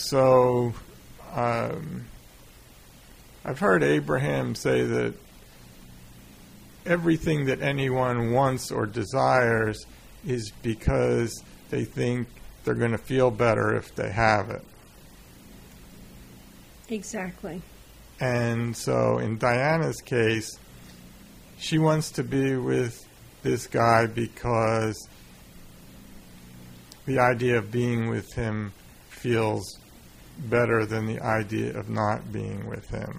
So I've heard Abraham say that everything that anyone wants or desires is because they think they're going to feel better if they have it. Exactly. And so in Diana's case, she wants to be with this guy because the idea of being with him feels better than the idea of not being with him.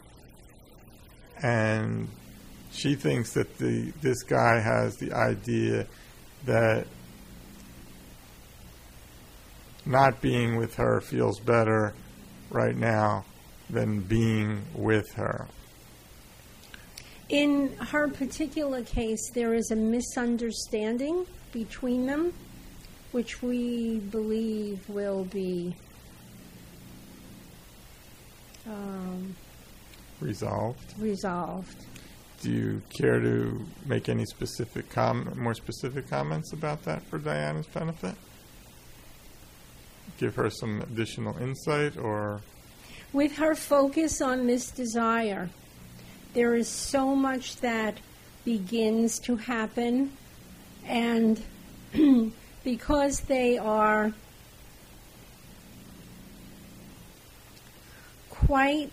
And she thinks that this guy has the idea that not being with her feels better right now than being with her. In her particular case, there is a misunderstanding between them, which we believe will be resolved. Do you care to make any more specific comments about that for Diana's benefit? Give her some additional insight, or? With her focus on this desire, there is so much that begins to happen, and because they are quite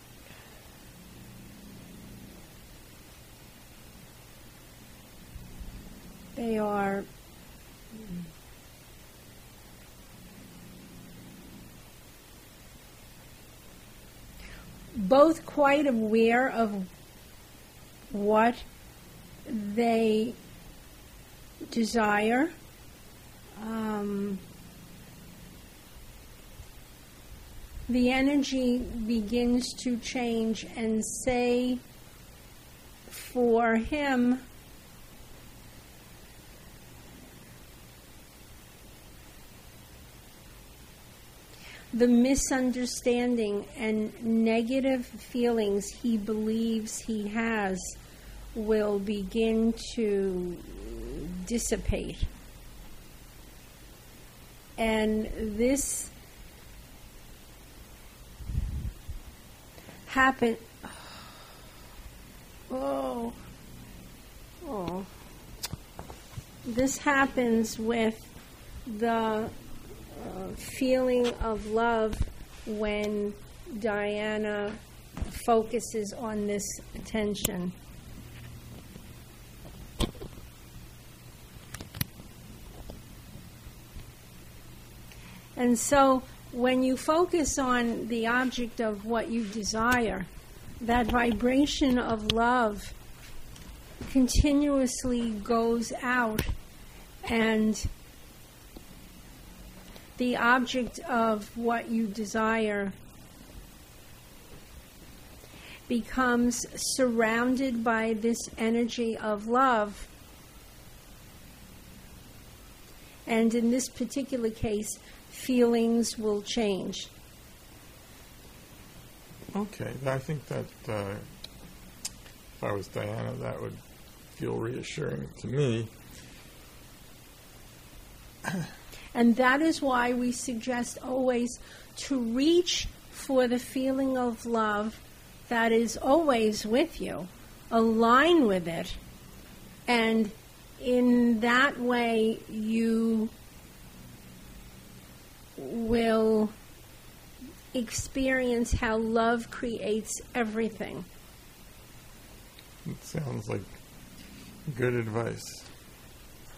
both quite aware of what they desire. The energy begins to change and say for him, the misunderstanding and negative feelings he believes he has will begin to dissipate. And this happen. This happens with the feeling of love when Diana focuses on this attention. And so when you focus on the object of what you desire, that vibration of love continuously goes out, and the object of what you desire becomes surrounded by this energy of love. And in this particular case, feelings will change. Okay, I think that if I was Diana, that would feel reassuring to me. And that is why we suggest always to reach for the feeling of love that is always with you. Align with it. And in that way, you will experience how love creates everything. It sounds like good advice.